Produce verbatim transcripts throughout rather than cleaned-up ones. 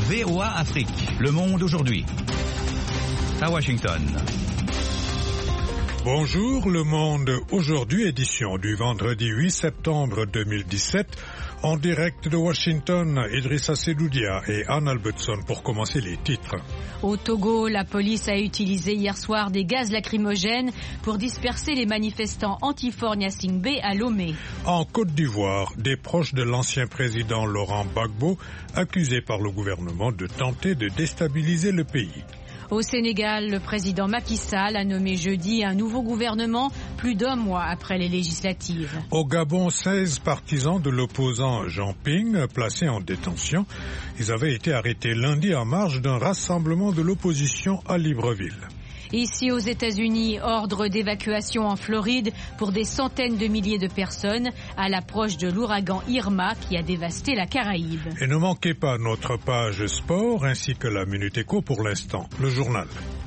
V O A Afrique, Le Monde aujourd'hui. À Washington. Bonjour, Le Monde aujourd'hui, édition du vendredi huit septembre deux mille dix-sept. En direct de Washington, Idrissa Sedoudia et Anne Albertson pour commencer les titres. Au Togo, la police a utilisé hier soir des gaz lacrymogènes pour disperser les manifestants anti-Faure Gnassingbé à Lomé. En Côte d'Ivoire, des proches de l'ancien président Laurent Gbagbo accusés par le gouvernement de tenter de déstabiliser le pays. Au Sénégal, le président Macky Sall a nommé jeudi un nouveau gouvernement plus d'un mois après les législatives. Au Gabon, seize partisans de l'opposant Jean Ping placés en détention. Ils avaient été arrêtés lundi en marge d'un rassemblement de l'opposition à Libreville. Ici aux États-Unis, ordre d'évacuation en Floride pour des centaines de milliers de personnes à l'approche de l'ouragan Irma qui a dévasté la Caraïbe. Et ne manquez pas notre page sport ainsi que la Minute Éco pour l'instant, le journal.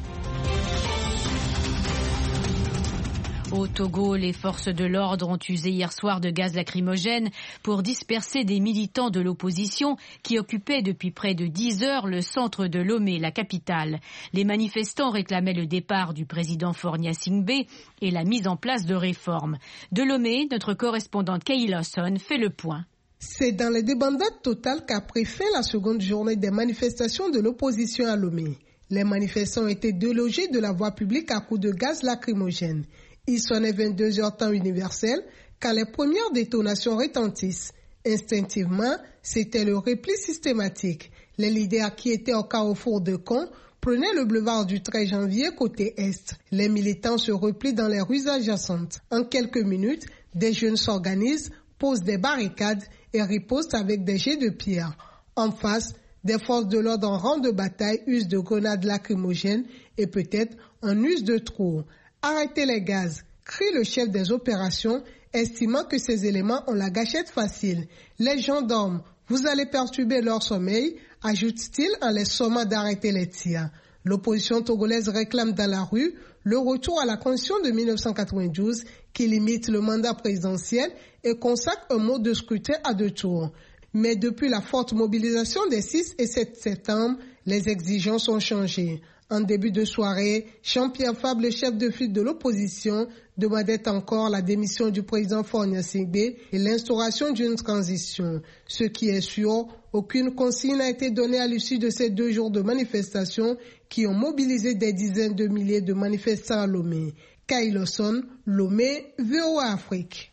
Au Togo, les forces de l'ordre ont usé hier soir de gaz lacrymogène pour disperser des militants de l'opposition qui occupaient depuis près de dix heures le centre de Lomé, la capitale. Les manifestants réclamaient le départ du président Faure Gnassingbé et la mise en place de réformes. De Lomé, notre correspondante Kay Lawson fait le point. C'est dans les débandades totales qu'a pris fin la seconde journée des manifestations de l'opposition à Lomé. Les manifestants ont été délogés de la voie publique à coups de gaz lacrymogène. Il sonnait vingt-deux heures temps universel quand les premières détonations retentissent. Instinctivement, c'était le repli systématique. Les leaders qui étaient au carrefour de Caen prenaient le boulevard du treize janvier côté est. Les militants se replient dans les rues adjacentes. En quelques minutes, des jeunes s'organisent, posent des barricades et ripostent avec des jets de pierre. En face, des forces de l'ordre en rang de bataille usent de grenades lacrymogènes et peut-être en usent de trop. Arrêtez les gaz, crie le chef des opérations, estimant que ces éléments ont la gâchette facile. Les gendarmes, vous allez perturber leur sommeil, ajoute-t-il en les sommant d'arrêter les tirs. L'opposition togolaise réclame dans la rue le retour à la Constitution de mille neuf cent quatre-vingt-douze qui limite le mandat présidentiel et consacre un mode de scrutin à deux tours. Mais depuis la forte mobilisation des six et sept septembre, les exigences ont changé. En début de soirée, Jean-Pierre Fabre, le chef de file de l'opposition, demandait encore la démission du président Faure Gnassingbé et l'instauration d'une transition. Ce qui est sûr, aucune consigne n'a été donnée à l'issue de ces deux jours de manifestations qui ont mobilisé des dizaines de milliers de manifestants à Lomé. Kay Lawson, Lomé, V O A Afrique.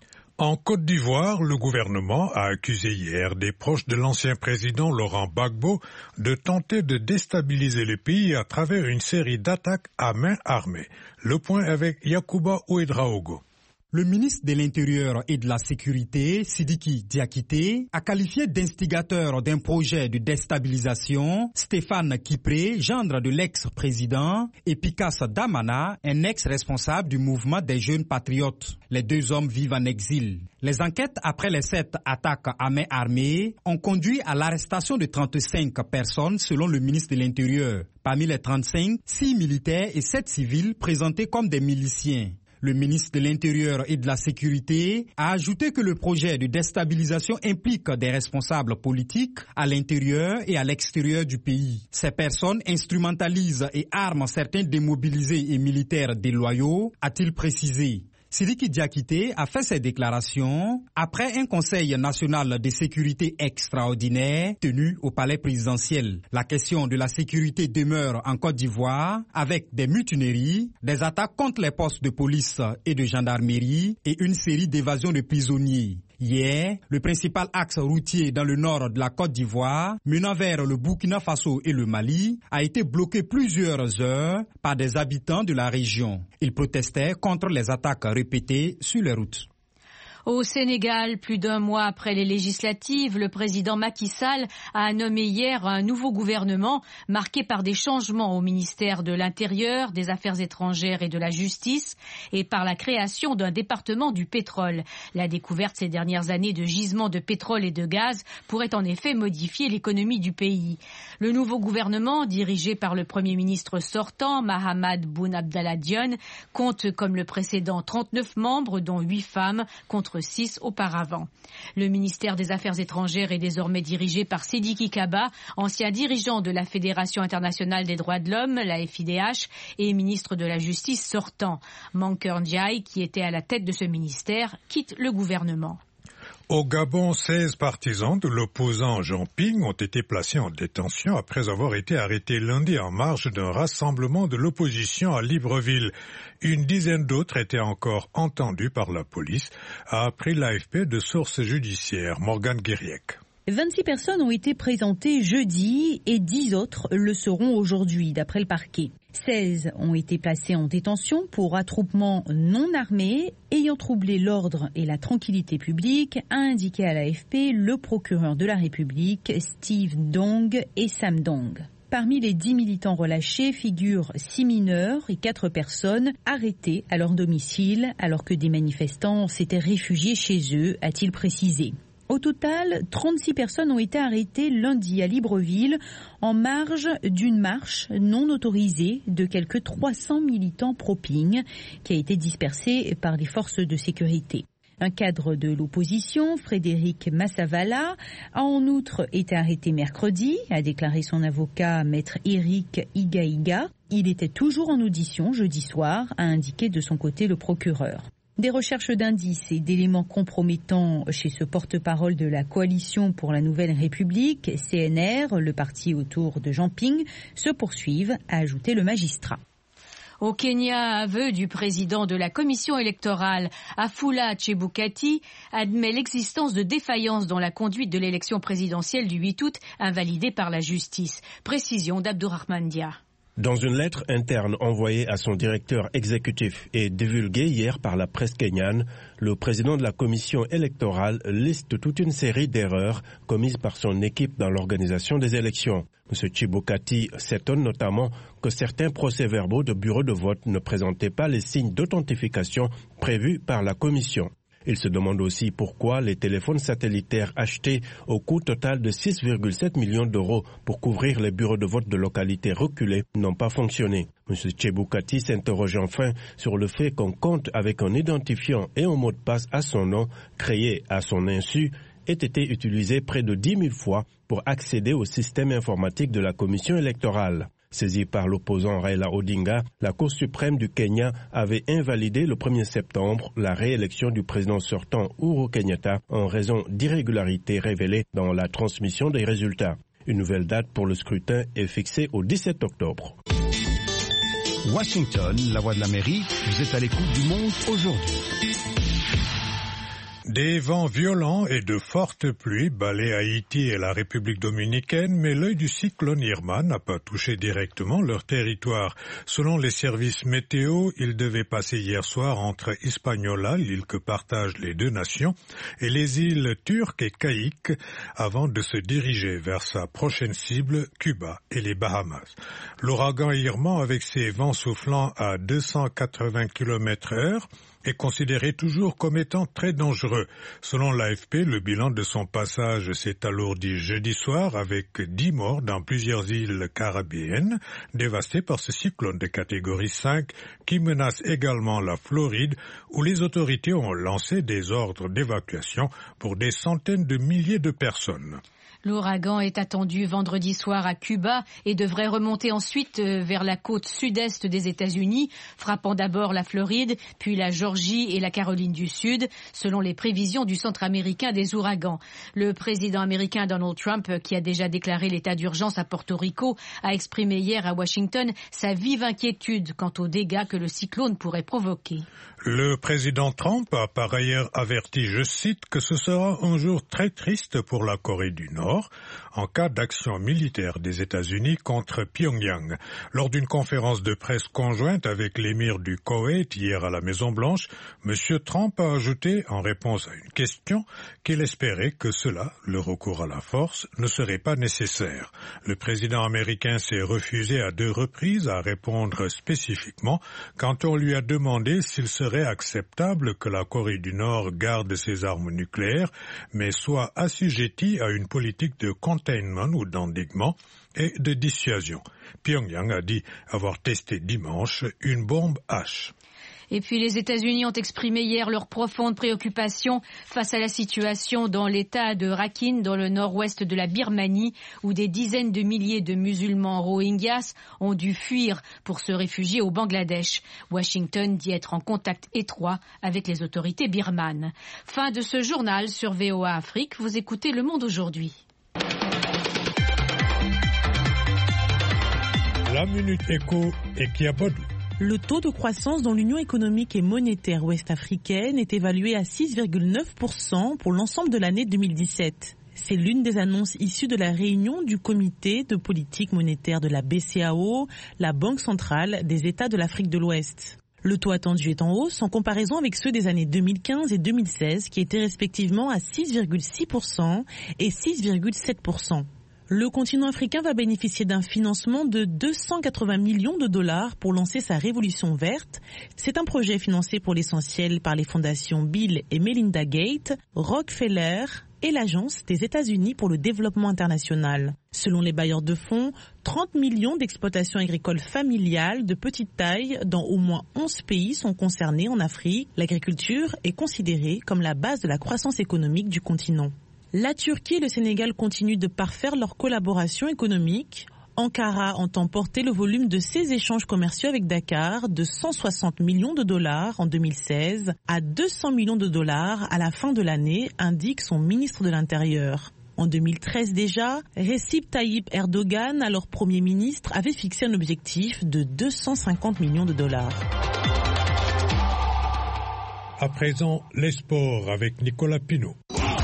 En Côte d'Ivoire, le gouvernement a accusé hier des proches de l'ancien président Laurent Gbagbo de tenter de déstabiliser le pays à travers une série d'attaques à main armée. Le point avec Yacouba Ouedraogo. Le ministre de l'Intérieur et de la Sécurité, Sidiki Diakité, a qualifié d'instigateur d'un projet de déstabilisation Stéphane Kipré, gendre de l'ex-président, et Pikas Damana, un ex-responsable du mouvement des jeunes patriotes. Les deux hommes vivent en exil. Les enquêtes après les sept attaques à main armée ont conduit à l'arrestation de trente-cinq personnes selon le ministre de l'Intérieur. Parmi les trente-cinq, six militaires et sept civils présentés comme des miliciens. Le ministre de l'Intérieur et de la Sécurité a ajouté que le projet de déstabilisation implique des responsables politiques à l'intérieur et à l'extérieur du pays. Ces personnes instrumentalisent et arment certains démobilisés et militaires déloyaux, a-t-il précisé. Sidiki Diakité a fait ces déclarations après un conseil national de sécurité extraordinaire tenu au palais présidentiel. La question de la sécurité demeure en Côte d'Ivoire avec des mutineries, des attaques contre les postes de police et de gendarmerie et une série d'évasions de prisonniers. Hier, le principal axe routier dans le nord de la Côte d'Ivoire, menant vers le Burkina Faso et le Mali, a été bloqué plusieurs heures par des habitants de la région. Ils protestaient contre les attaques répétées sur les routes. Au Sénégal, plus d'un mois après les législatives, le président Macky Sall a nommé hier un nouveau gouvernement marqué par des changements au ministère de l'Intérieur, des Affaires étrangères et de la Justice et par la création d'un département du pétrole. La découverte ces dernières années de gisements de pétrole et de gaz pourrait en effet modifier l'économie du pays. Le nouveau gouvernement, dirigé par le Premier ministre sortant, Mahammed Boun Abdallah Dionne, compte comme le précédent trente-neuf membres, dont huit femmes, contre contre six auparavant. Le ministère des Affaires étrangères est désormais dirigé par Sidiki Kaba, ancien dirigeant de la Fédération internationale des droits de l'homme, la F I D H, et ministre de la Justice sortant. Mankeur Ndiaye, qui était à la tête de ce ministère, quitte le gouvernement. Au Gabon, seize partisans de l'opposant Jean Ping ont été placés en détention après avoir été arrêtés lundi en marge d'un rassemblement de l'opposition à Libreville. Une dizaine d'autres étaient encore entendus par la police, a appris l'A F P de sources judiciaires. Morgane Guiriec. vingt-six personnes ont été présentées jeudi et dix autres le seront aujourd'hui, d'après le parquet. seize ont été placés en détention pour attroupement non armé ayant troublé l'ordre et la tranquillité publique, a indiqué à l'A F P le procureur de la République, Steve Dong et Sam Dong. Parmi les dix militants relâchés figurent six mineurs et quatre personnes arrêtées à leur domicile alors que des manifestants s'étaient réfugiés chez eux, a-t-il précisé. Au total, trente-six personnes ont été arrêtées lundi à Libreville en marge d'une marche non autorisée de quelques trois cents militants pro-Ping qui a été dispersée par les forces de sécurité. Un cadre de l'opposition, Frédéric Massavala, a en outre été arrêté mercredi, a déclaré son avocat maître Eric Igaiga. Il était toujours en audition jeudi soir, a indiqué de son côté le procureur. Des recherches d'indices et d'éléments compromettants chez ce porte-parole de la Coalition pour la Nouvelle République, C N R, le parti autour de Jean Ping, se poursuivent, a ajouté le magistrat. Au Kenya, aveu du président de la commission électorale, Afula Chebukati, admet l'existence de défaillances dans la conduite de l'élection présidentielle du huit août, invalidée par la justice. Précision d'Abdourahmane Dia. Dans une lettre interne envoyée à son directeur exécutif et divulguée hier par la presse kenyane, le président de la commission électorale liste toute une série d'erreurs commises par son équipe dans l'organisation des élections. M. Chebukati s'étonne notamment que certains procès-verbaux de bureaux de vote ne présentaient pas les signes d'authentification prévus par la commission. Il se demande aussi pourquoi les téléphones satellitaires achetés au coût total de six virgule sept millions d'euros pour couvrir les bureaux de vote de localités reculées n'ont pas fonctionné. M. Chebukati s'interroge enfin sur le fait qu'on compte avec un identifiant et un mot de passe à son nom, créé à son insu, ait été utilisé près de dix mille fois pour accéder au système informatique de la commission électorale. Saisie par l'opposant Raila Odinga, la Cour suprême du Kenya avait invalidé le premier septembre la réélection du président sortant Uhuru Kenyatta en raison d'irrégularités révélées dans la transmission des résultats. Une nouvelle date pour le scrutin est fixée au dix-sept octobre. Washington, la voix de l'Amérique, vous êtes à l'écoute du monde aujourd'hui. Des vents violents et de fortes pluies balaient Haïti et la République dominicaine, mais l'œil du cyclone Irma n'a pas touché directement leur territoire. Selon les services météo, il devait passer hier soir entre Hispaniola, l'île que partagent les deux nations, et les îles Turques et Caïques, avant de se diriger vers sa prochaine cible, Cuba et les Bahamas. L'ouragan Irma, avec ses vents soufflant à deux cent quatre-vingts kilomètres heure, est considéré toujours comme étant très dangereux. Selon l'A F P, le bilan de son passage s'est alourdi jeudi soir avec dix morts dans plusieurs îles caribéennes dévastées par ce cyclone de catégorie cinq qui menace également la Floride où les autorités ont lancé des ordres d'évacuation pour des centaines de milliers de personnes. L'ouragan est attendu vendredi soir à Cuba et devrait remonter ensuite vers la côte sud-est des États-Unis, frappant d'abord la Floride, puis la Géorgie et la Caroline du Sud, selon les prévisions du Centre américain des ouragans. Le président américain Donald Trump, qui a déjà déclaré l'état d'urgence à Porto Rico, a exprimé hier à Washington sa vive inquiétude quant aux dégâts que le cyclone pourrait provoquer. Le président Trump a par ailleurs averti, je cite, que ce sera un jour très triste pour la Corée du Nord en cas d'action militaire des États-Unis contre Pyongyang. Lors d'une conférence de presse conjointe avec l'émir du Koweït hier à la Maison-Blanche, M. Trump a ajouté en réponse à une question qu'il espérait que cela, le recours à la force, ne serait pas nécessaire. Le président américain s'est refusé à deux reprises à répondre spécifiquement quand on lui a demandé s'il serait acceptable que la Corée du Nord garde ses armes nucléaires, mais soit assujettie à une politique de containment ou d'endiguement et de dissuasion. Pyongyang a dit avoir testé dimanche une bombe H. Et puis les États-Unis ont exprimé hier leur profonde préoccupation face à la situation dans l'État de Rakhine, dans le nord-ouest de la Birmanie, où des dizaines de milliers de musulmans rohingyas ont dû fuir pour se réfugier au Bangladesh. Washington dit être en contact étroit avec les autorités birmanes. Fin de ce journal sur V O A Afrique. Vous écoutez Le Monde aujourd'hui. La Minute Éco et Kiabodou. Le taux de croissance dans l'Union économique et monétaire ouest-africaine est évalué à six virgule neuf pour cent pour l'ensemble de l'année deux mille dix-sept. C'est l'une des annonces issues de la réunion du comité de politique monétaire de la B C A O, la Banque centrale des États de l'Afrique de l'Ouest. Le taux attendu est en hausse en comparaison avec ceux des années deux mille quinze et deux mille seize qui étaient respectivement à six virgule six pour cent et six virgule sept pour cent. Le continent africain va bénéficier d'un financement de deux cent quatre-vingts millions de dollars pour lancer sa révolution verte. C'est un projet financé pour l'essentiel par les fondations Bill et Melinda Gates, Rockefeller et l'Agence des États-Unis pour le développement international. Selon les bailleurs de fonds, trente millions d'exploitations agricoles familiales de petite taille dans au moins onze pays sont concernés en Afrique. L'agriculture est considérée comme la base de la croissance économique du continent. La Turquie et le Sénégal continuent de parfaire leur collaboration économique. Ankara entend porter le volume de ses échanges commerciaux avec Dakar de cent soixante millions de dollars en deux mille seize à deux cents millions de dollars à la fin de l'année, indique son ministre de l'Intérieur. En deux mille treize déjà, Recep Tayyip Erdogan, alors Premier ministre, avait fixé un objectif de deux cent cinquante millions de dollars. À présent, les sports avec Nicolas Pinault.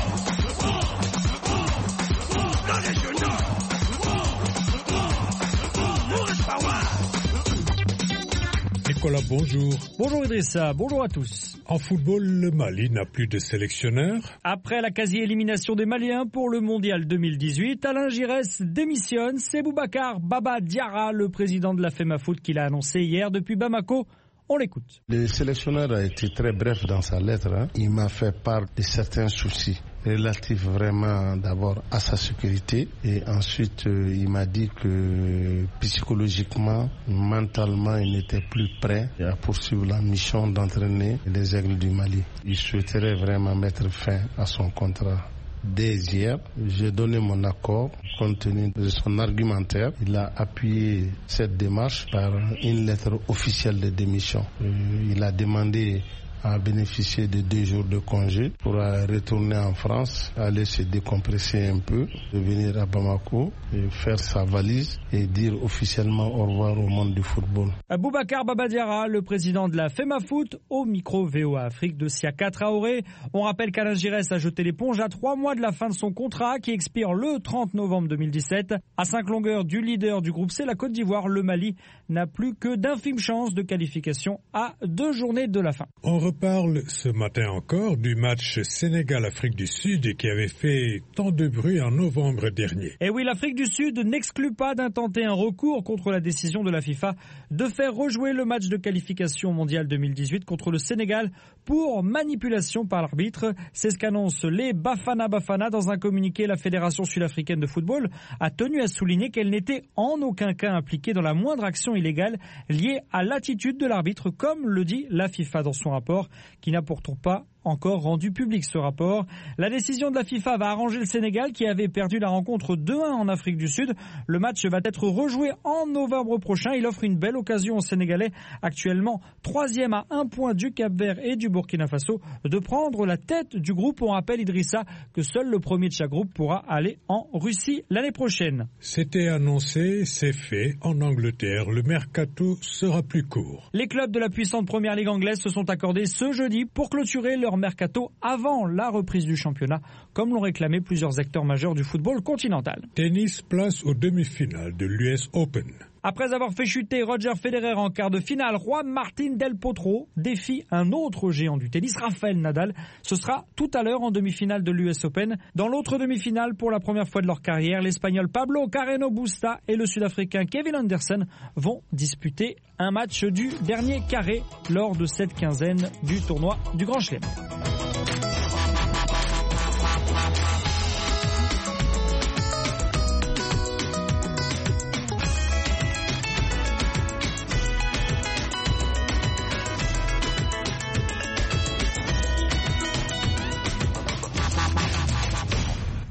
Nicolas, bonjour. Bonjour Idrissa, bonjour à tous. En football, le Mali n'a plus de sélectionneur. Après la quasi-élimination des Maliens pour le Mondial deux mille dix-huit, Alain Giresse démissionne. C'est Boubacar Baba Diarra, le président de la FEMAFOOT, qui l'a annoncé hier depuis Bamako. On l'écoute. Le sélectionneur a été très bref dans sa lettre. Hein. Il m'a fait part de certains soucis relatifs vraiment d'abord à sa sécurité et ensuite euh, il m'a dit que psychologiquement, mentalement, il n'était plus prêt à poursuivre la mission d'entraîner les Aigles du Mali. Il souhaiterait vraiment mettre fin à son contrat. Dès hier, j'ai donné mon accord compte tenu de son argumentaire. Il a appuyé cette démarche par une lettre officielle de démission. Euh, il a demandé à bénéficier de deux jours de congé pour retourner en France, aller se décompresser un peu, revenir à Bamako, et faire sa valise et dire officiellement au revoir au monde du football. Boubacar Baba Diarra, le président de la FEMAFOOT, au micro V O A Afrique de Siaka Traoré. On rappelle qu'Alain Giresse a jeté l'éponge à trois mois de la fin de son contrat qui expire le trente novembre deux mille dix-sept. À cinq longueurs du leader du groupe C, la Côte d'Ivoire, le Mali n'a plus que d'infimes chances de qualification à deux journées de la fin. On reparle ce matin encore du match Sénégal-Afrique du Sud qui avait fait tant de bruit en novembre dernier. Et oui, l'Afrique du Sud n'exclut pas d'intenter un recours contre la décision de la FIFA de faire rejouer le match de qualification mondiale deux mille dix-huit contre le Sénégal pour manipulation par l'arbitre. C'est ce qu'annoncent les Bafana Bafana. Dans un communiqué, la Fédération sud-africaine de football a tenu à souligner qu'elle n'était en aucun cas impliquée dans la moindre action illégale liée à l'attitude de l'arbitre, comme le dit la FIFA dans son rapport, qui n'a pourtant pas encore rendu public ce rapport. La décision de la FIFA va arranger le Sénégal qui avait perdu la rencontre deux un en Afrique du Sud. Le match va être rejoué en novembre prochain. Il offre une belle occasion aux Sénégalais, actuellement troisième à un point du Cap-Vert et du Burkina Faso, de prendre la tête du groupe. On rappelle, Idrissa, que seul le premier de chaque groupe pourra aller en Russie l'année prochaine. C'était annoncé, c'est fait. En Angleterre, le mercato sera plus court. Les clubs de la puissante première ligue anglaise se sont accordés ce jeudi pour clôturer leur mercato avant la reprise du championnat, comme l'ont réclamé plusieurs acteurs majeurs du football continental. Tennis, place aux demi-finales de l'U S Open. Après avoir fait chuter Roger Federer en quart de finale, Juan Martín del Potro défie un autre géant du tennis, Rafael Nadal. Ce sera tout à l'heure en demi-finale de l'U S Open. Dans l'autre demi-finale, pour la première fois de leur carrière, l'Espagnol Pablo Carreno Busta et le Sud-Africain Kevin Anderson vont disputer un match du dernier carré lors de cette quinzaine du tournoi du Grand Chelem.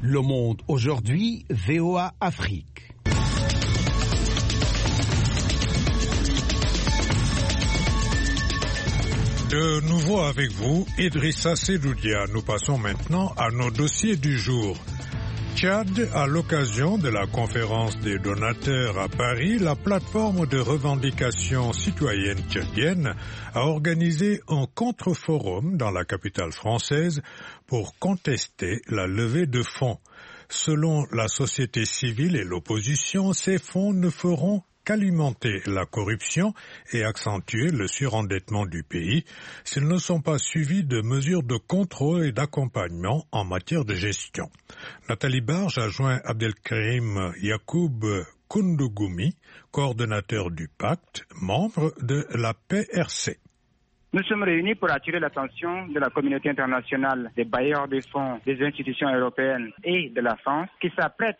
Le Monde aujourd'hui, V O A Afrique. De nouveau avec vous, Idrissa Sedoudia. Nous passons maintenant à nos dossiers du jour. Tchad, à l'occasion de la conférence des donateurs à Paris, la plateforme de revendication citoyenne tchadienne a organisé un contre-forum dans la capitale française pour contester la levée de fonds. Selon la société civile et l'opposition, ces fonds ne feront qu'alimenter la corruption et accentuer le surendettement du pays s'ils ne sont pas suivis de mesures de contrôle et d'accompagnement en matière de gestion. Nathalie Barge a joint Abdelkarim Yacoub Koundougoumi, coordonnateur du Pacte, membre de la P R C. Nous sommes réunis pour attirer l'attention de la communauté internationale, des bailleurs de fonds, des institutions européennes et de la France qui s'apprêtent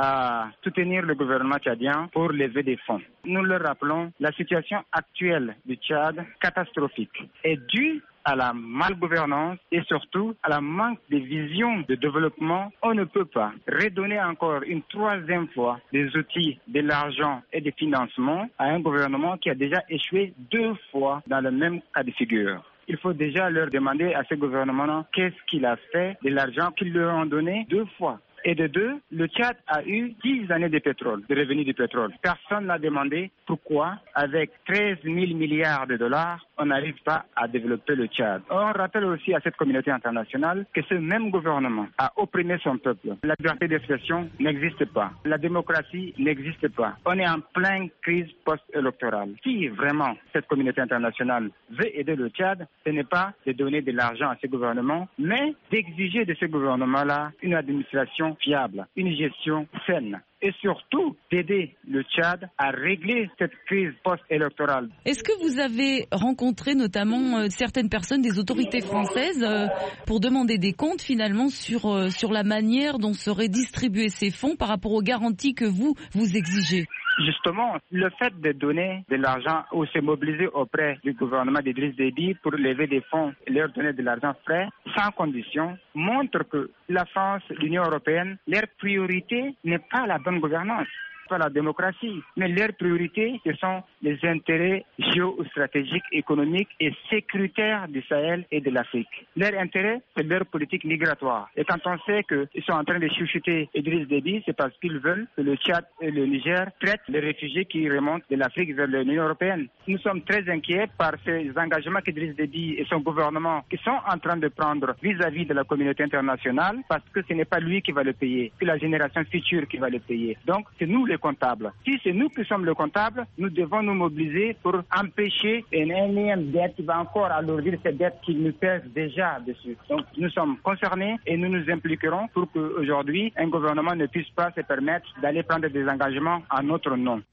à soutenir le gouvernement tchadien pour lever des fonds. Nous leur rappelons la situation actuelle du Tchad, catastrophique, est due à la malgouvernance et surtout à la manque de vision de développement. On ne peut pas redonner encore une troisième fois des outils, de l'argent et des financements à un gouvernement qui a déjà échoué deux fois dans le même cas de figure. Il faut déjà leur demander à ce gouvernement qu'est-ce qu'il a fait de l'argent qu'ils leur ont donné deux fois. Et de deux, le Tchad a eu dix années de pétrole, de revenus du pétrole. Personne n'a demandé pourquoi, avec treize mille milliards de dollars, on n'arrive pas à développer le Tchad. On rappelle aussi à cette communauté internationale que ce même gouvernement a opprimé son peuple. La liberté d'expression n'existe pas. La démocratie n'existe pas. On est en pleine crise post-électorale. Si vraiment cette communauté internationale veut aider le Tchad, ce n'est pas de donner de l'argent à ce gouvernement, mais d'exiger de ce gouvernement-là une administration fiable, une gestion saine et surtout d'aider le Tchad à régler cette crise post-électorale. Est-ce que vous avez rencontré notamment euh, certaines personnes des autorités françaises euh, pour demander des comptes finalement sur, euh, sur la manière dont seraient distribués ces fonds par rapport aux garanties que vous, vous exigez ? Justement, le fait de donner de l'argent ou se mobiliser auprès du gouvernement d'Idriss Déby pour lever des fonds et leur donner de l'argent frais, sans condition, montre que la France, l'Union européenne, leur priorité n'est pas la bonne gouvernance, pas la démocratie, mais leur priorité, ce sont les intérêts géostratégiques, économiques et sécuritaires du Sahel et de l'Afrique. Leur intérêt, c'est leur politique migratoire. Et quand on sait qu'ils sont en train de chuchoter Idriss Déby, c'est parce qu'ils veulent que le Tchad et le Niger traitent les réfugiés qui remontent de l'Afrique vers l'Union européenne. Nous sommes très inquiets par ces engagements qu'Idriss Déby et son gouvernement qui sont en train de prendre vis-à-vis de la communauté internationale, parce que ce n'est pas lui qui va le payer, c'est la génération future qui va le payer. Donc, c'est nous les comptables. Si c'est nous qui sommes les comptables, nous devons nous mobiliser pour empêcher une énième dette qui va encore alourdir cette dette qui nous pèse déjà dessus. Donc nous sommes concernés et nous nous impliquerons pour qu'aujourd'hui un gouvernement ne puisse pas se permettre d'aller prendre des engagements en notre nom.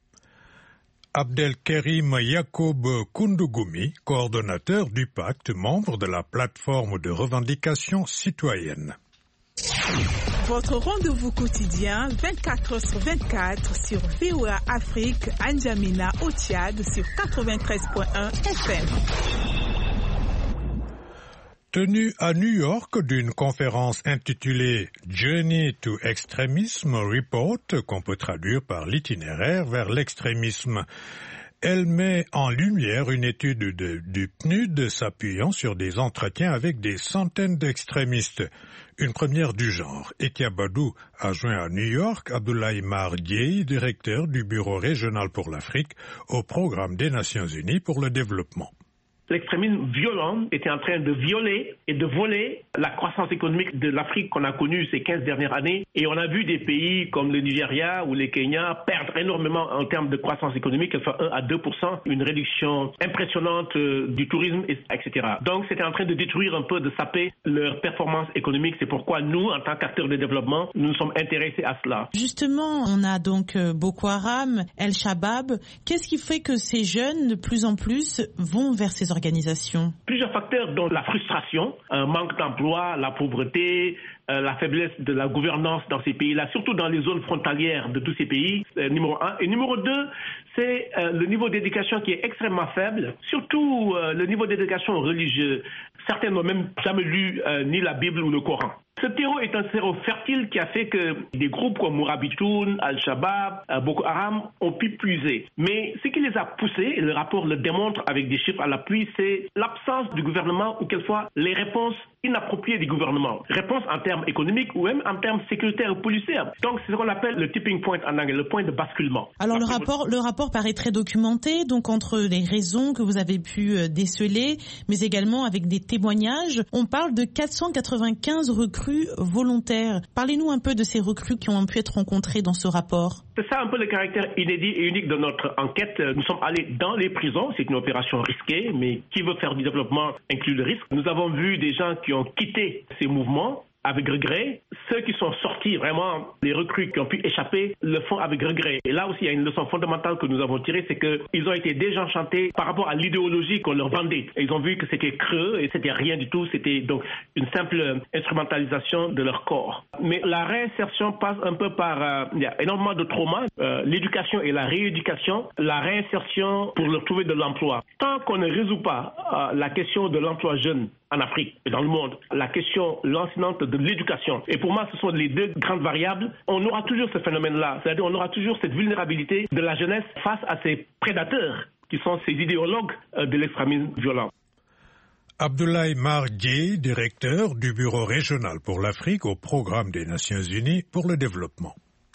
Abdelkarim Yacoub Koundougoumi, coordonnateur du Pacte, membre de la plateforme de revendication citoyenne. Votre rendez-vous quotidien vingt-quatre heures sur vingt-quatre sur V O A Afrique, N'Djamena au Tchad sur quatre-vingt-treize point un F M. Tenu à New York d'une conférence intitulée Journey to Extremism Report, qu'on peut traduire par l'itinéraire vers l'extrémisme. Elle met en lumière une étude de, du P N U D s'appuyant sur des entretiens avec des centaines d'extrémistes. Une première du genre. Etia Badou a joint à New York Abdoulaye Mar Dieye, directeur du Bureau régional pour l'Afrique, au programme des Nations Unies pour le développement. L'extrémisme violent était en train de violer et de voler la croissance économique de l'Afrique qu'on a connue ces quinze dernières années. Et on a vu des pays comme le Nigeria ou le Kenya perdre énormément en termes de croissance économique, qu'elle soit un à deux pour cent, une réduction impressionnante du tourisme, et cetera. Donc c'était en train de détruire un peu, de saper leur performance économique. C'est pourquoi nous, en tant qu'acteurs de développement, nous nous sommes intéressés à cela. Justement, on a donc Boko Haram, El Shabab. Qu'est-ce qui fait que ces jeunes, de plus en plus, vont vers ces organisations? Plusieurs facteurs, dont la frustration, un manque d'emploi, la pauvreté, euh, la faiblesse de la gouvernance dans ces pays-là, surtout dans les zones frontalières de tous ces pays, euh, numéro un. Et numéro deux, c'est euh, le niveau d'éducation qui est extrêmement faible, surtout euh, le niveau d'éducation religieuse. Certains n'ont même jamais lu euh, ni la Bible ou le Coran. Ce terreau est un terreau fertile qui a fait que des groupes comme Mourabitoun, Al-Shabaab, Boko Haram ont pu puiser. Mais ce qui les a poussés, et le rapport le démontre avec des chiffres à l'appui, c'est l'absence du gouvernement ou quelquefois les réponses inappropriées du gouvernement. Réponses en termes économiques ou même en termes sécuritaires ou policiers. Donc c'est ce qu'on appelle le tipping point en anglais, le point de basculement. Alors le rapport, le rapport paraît très documenté, donc entre les raisons que vous avez pu déceler, mais également avec des témoignages. On parle de quatre cent quatre-vingt-quinze recrues volontaires. Parlez-nous un peu de ces recrues qui ont pu être rencontrées dans ce rapport. C'est ça un peu le caractère inédit et unique de notre enquête. Nous sommes allés dans les prisons. C'est une opération risquée, mais qui veut faire du développement inclut le risque. Nous avons vu des gens qui ont quitté ces mouvements avec regret. Ceux qui sont sortis, vraiment, les recrues qui ont pu échapper, le font avec regret. Et là aussi, il y a une leçon fondamentale que nous avons tirée, c'est qu'ils ont été désenchantés par rapport à l'idéologie qu'on leur vendait. Et ils ont vu que c'était creux et c'était rien du tout. C'était donc une simple instrumentalisation de leur corps. Mais la réinsertion passe un peu par... Euh, il y a énormément de traumas. Euh, l'éducation et la rééducation. La réinsertion pour leur trouver de l'emploi. Tant qu'on ne résout pas euh, la question de l'emploi jeune, en Afrique et dans le monde, la question lancinante de l'éducation. Et pour moi, ce sont les deux grandes variables. On aura toujours ce phénomène-là, c'est-à-dire on aura toujours cette vulnérabilité de la jeunesse face à ces prédateurs qui sont ces idéologues de l'extrémisme violent. Abdoulaye Mar Dieye, directeur du Bureau régional pour l'Afrique au Programme des Nations Unies pour le développement.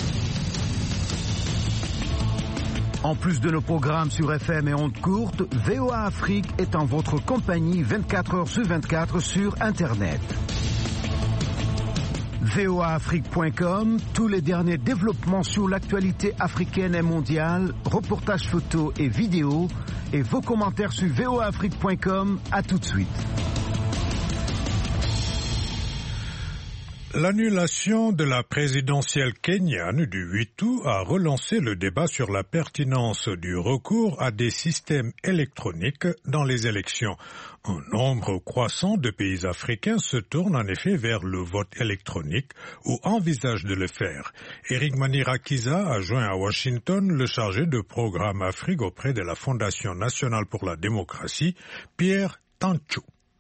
En plus de nos programmes sur F M et ondes courtes, V O A Afrique est en votre compagnie vingt-quatre heures sur vingt-quatre sur Internet. V O A Afrique point com, tous les derniers développements sur l'actualité africaine et mondiale, reportages photos et vidéos, et vos commentaires sur V O A Afrique point com. À tout de suite. L'annulation de la présidentielle kenyane du huit août a relancé le débat sur la pertinence du recours à des systèmes électroniques dans les élections. Un nombre croissant de pays africains se tournent en effet vers le vote électronique ou envisagent de le faire. Eric Manirakiza a joint à Washington le chargé de programme Afrique auprès de la Fondation nationale pour la démocratie, Pierre Tanchou.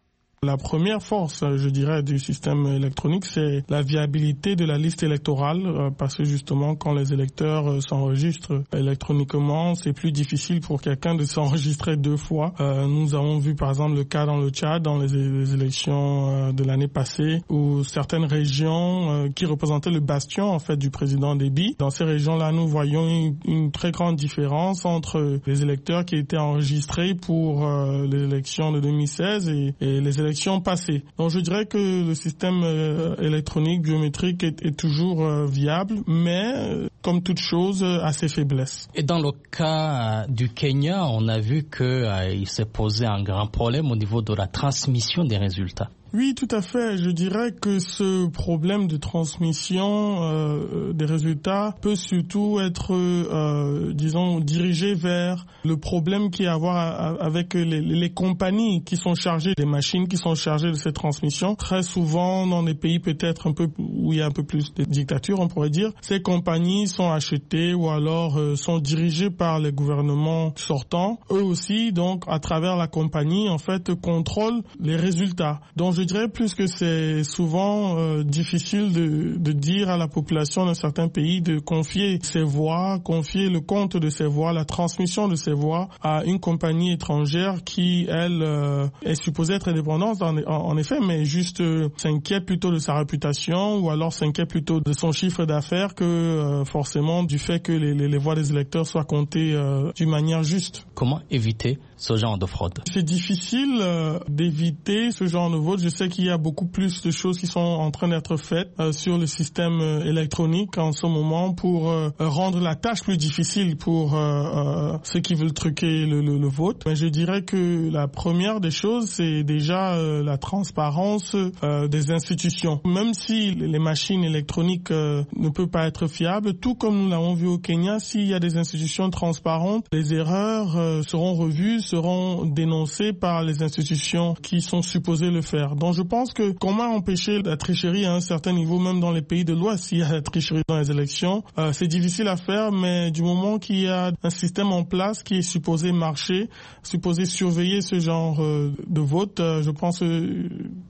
La première force, je dirais, du système électronique, c'est la viabilité de la liste électorale, parce que justement, quand les électeurs s'enregistrent électroniquement, c'est plus difficile pour quelqu'un de s'enregistrer deux fois. Euh, nous avons vu, par exemple, le cas dans le Tchad, dans les, les élections de l'année passée, où certaines régions euh, qui représentaient le bastion, en fait, du président Déby, dans ces régions-là, nous voyons une, une très grande différence entre les électeurs qui étaient enregistrés pour euh, les élections de deux mille seize et, et les élections passées. Donc je dirais que le système euh, électronique biométrique est, est toujours euh, viable, mais euh, comme toute chose, euh, a ses faiblesses. Et dans le cas euh, du Kenya, on a vu qu'il euh, s'est posé un grand problème au niveau de la transmission des résultats. Oui, tout à fait. Je dirais que ce problème de transmission euh, des résultats peut surtout être, euh, disons, dirigé vers le problème qui est à voir avec les, les compagnies qui sont chargées, des machines qui sont chargées de cette transmission. Très souvent, dans des pays peut-être un peu où il y a un peu plus de dictature, on pourrait dire, ces compagnies sont achetées ou alors euh, sont dirigées par les gouvernements sortants. Eux aussi, donc, à travers la compagnie, en fait, contrôlent les résultats. Donc, je Je dirais plus que c'est souvent euh, difficile de, de dire à la population d'un certain pays de confier ses voix, confier le compte de ses voix, la transmission de ses voix à une compagnie étrangère qui, elle, euh, est supposée être indépendante en, en, en effet, mais juste euh, s'inquiète plutôt de sa réputation ou alors s'inquiète plutôt de son chiffre d'affaires que euh, forcément du fait que les, les, les voix des électeurs soient comptées euh, d'une manière juste. Comment éviter ce genre de fraude? C'est difficile euh, d'éviter ce genre de fraude. Je sais qu'il y a beaucoup plus de choses qui sont en train d'être faites euh, sur le système euh, électronique en ce moment pour euh, rendre la tâche plus difficile pour euh, euh, ceux qui veulent truquer le, le, le vote. Mais je dirais que la première des choses, c'est déjà euh, la transparence euh, des institutions. Même si les machines électroniques euh, ne peuvent pas être fiables, tout comme nous l'avons vu au Kenya, s'il y a des institutions transparentes, les erreurs euh, seront revues, seront dénoncées par les institutions qui sont supposées le faire. Donc je pense que comment empêcher la tricherie à un certain niveau, même dans les pays de l'Ouest, s'il y a la tricherie dans les élections, euh, c'est difficile à faire, mais du moment qu'il y a un système en place qui est supposé marcher, supposé surveiller ce genre euh, de vote, euh, je pense que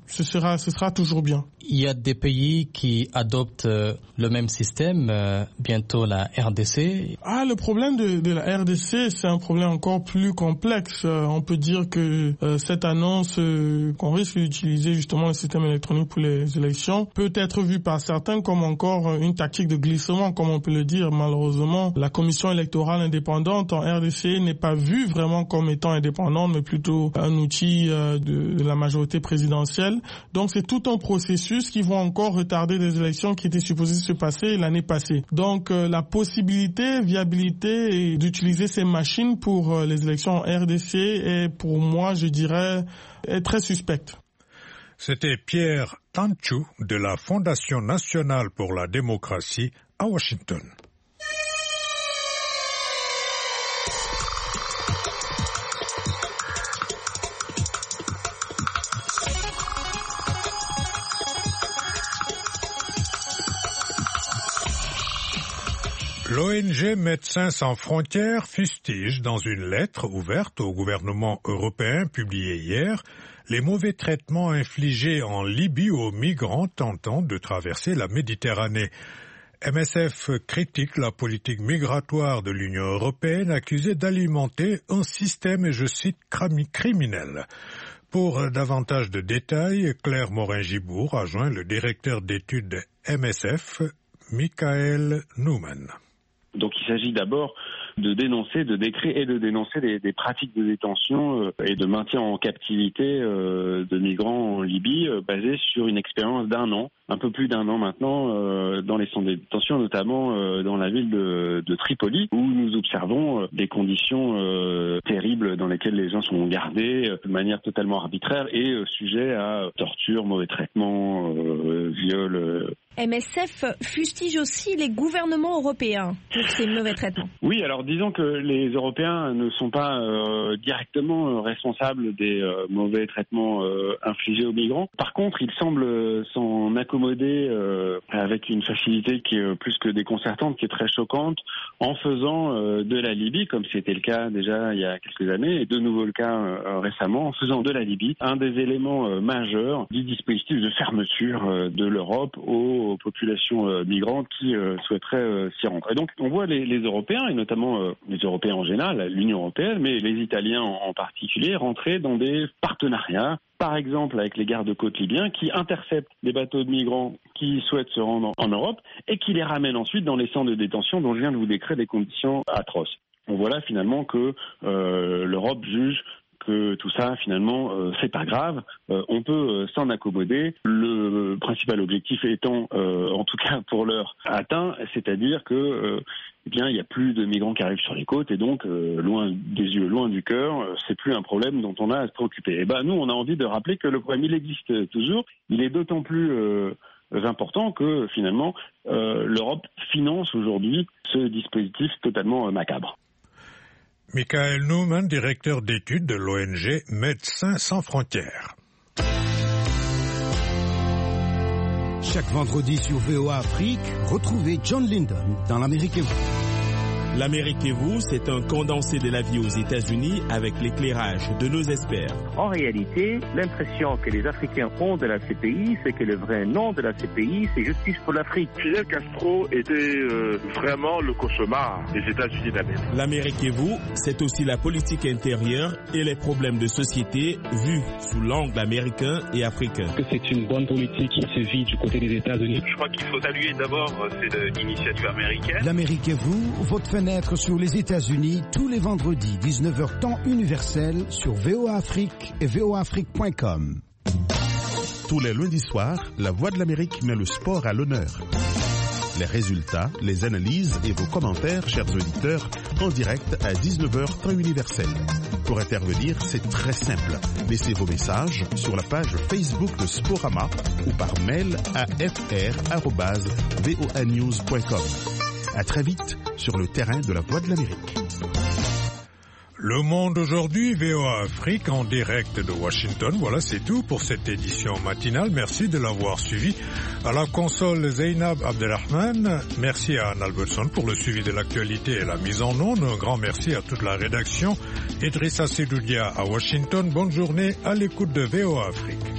ce sera, ce sera toujours bien. Il y a des pays qui adoptent euh, le même système, euh, bientôt la R D C. Ah, le problème de, de la R D C, c'est un problème encore plus complexe. Euh, on peut dire que euh, cette annonce euh, qu'on risque d'utiliser justement le système électronique pour les élections peut être vue par certains comme encore une tactique de glissement, comme on peut le dire. Malheureusement, la commission électorale indépendante en R D C n'est pas vue vraiment comme étant indépendante, mais plutôt un outil euh, de, de la majorité présidentielle. Donc c'est tout un processus qui vont encore retarder des élections qui étaient supposées se passer l'année passée. Donc euh, la possibilité, viabilité d'utiliser ces machines pour euh, les élections en R D C est pour moi, je dirais, est très suspecte. C'était Pierre Tanchou de la Fondation nationale pour la démocratie à Washington. L'O N G Médecins sans frontières fustige dans une lettre ouverte au gouvernement européen publiée hier les mauvais traitements infligés en Libye aux migrants tentant de traverser la Méditerranée. M S F critique la politique migratoire de l'Union européenne accusée d'alimenter un système, et je cite, criminel. Pour davantage de détails, Claire Morin-Gibour a joint le directeur d'études M S F, Michael Newman. Donc il s'agit d'abord de dénoncer, de décrire et de dénoncer des, des pratiques de détention euh, et de maintien en captivité euh, de migrants en Libye euh, basées sur une expérience d'un an, un peu plus d'un an maintenant, euh, dans les centres de détention, notamment euh, dans la ville de, de Tripoli, où nous observons euh, des conditions euh, terribles dans lesquelles les gens sont gardés euh, de manière totalement arbitraire et euh, sujets à torture, mauvais traitements, euh, viols. Euh. M S F fustige aussi les gouvernements européens pour ces mauvais traitements. Oui, alors disons que les Européens ne sont pas euh, directement responsables des euh, mauvais traitements euh, infligés aux migrants. Par contre, ils semblent s'en accommoder euh, avec une facilité qui est plus que déconcertante, qui est très choquante, en faisant euh, de la Libye, comme c'était le cas déjà il y a quelques années, et de nouveau le cas euh, récemment, en faisant de la Libye un des éléments euh, majeurs du dispositif de fermeture euh, de l'Europe aux aux populations euh, migrantes qui euh, souhaiteraient euh, s'y rendre. Et donc on voit les, les Européens, et notamment euh, les Européens en général, l'Union européenne, mais les Italiens en, en particulier, rentrer dans des partenariats, par exemple avec les gardes-côtes libyens, qui interceptent des bateaux de migrants qui souhaitent se rendre en, en Europe et qui les ramènent ensuite dans les centres de détention dont je viens de vous décrire des conditions atroces. On voit là finalement que euh, l'Europe juge que tout ça, finalement, euh, c'est pas grave, euh, on peut euh, s'en accommoder. Le principal objectif étant, euh, en tout cas pour l'heure, atteint, c'est-à-dire que, euh, eh bien, il n'y a plus de migrants qui arrivent sur les côtes et donc, euh, loin des yeux, loin du cœur, euh, c'est plus un problème dont on a à se préoccuper. Et ben, nous, on a envie de rappeler que le problème, il existe toujours. Il est d'autant plus euh, important que, finalement, euh, l'Europe finance aujourd'hui ce dispositif totalement euh, macabre. Michael Newman, directeur d'études de l'O N G Médecins sans frontières. Chaque vendredi sur V O A Afrique, retrouvez John Lyndon dans l'Amérique et vous. L'Amérique et vous, c'est un condensé de la vie aux États-Unis avec l'éclairage de nos experts. En réalité, l'impression que les Africains ont de la C P I, c'est que le vrai nom de la C P I, c'est Justice pour l'Afrique. Fidel Castro était euh, vraiment le cauchemar des États-Unis d'Amérique. L'Amérique et vous, c'est aussi la politique intérieure et les problèmes de société vus sous l'angle américain et africain. Que c'est une bonne politique qui se vit du côté des États-Unis. Je crois qu'il faut saluer d'abord cette initiative américaine. L'Amérique et vous, votre fenêtre sur les États-Unis tous les vendredis dix-neuf heures temps universel sur V O A Afrique et V O A Afrique point com. Tous les lundis soirs, La Voix de l'Amérique met le sport à l'honneur. Les résultats, les analyses et vos commentaires, chers auditeurs, en direct à dix-neuf heures temps universel. Pour intervenir, c'est très simple. Laissez vos messages sur la page Facebook de Sporama ou par mail à f r arobase v o a news point com. À très vite sur le terrain de La Voix de l'Amérique. Le Monde aujourd'hui, V O A Afrique en direct de Washington. Voilà, c'est tout pour cette édition matinale. Merci de l'avoir suivi. À la console, Zeynab Abdelrahman. Merci à Anne Albertson pour le suivi de l'actualité et la mise en onde. Un grand merci à toute la rédaction. Idrissa Sedoudia à Washington. Bonne journée à l'écoute de V O A Afrique.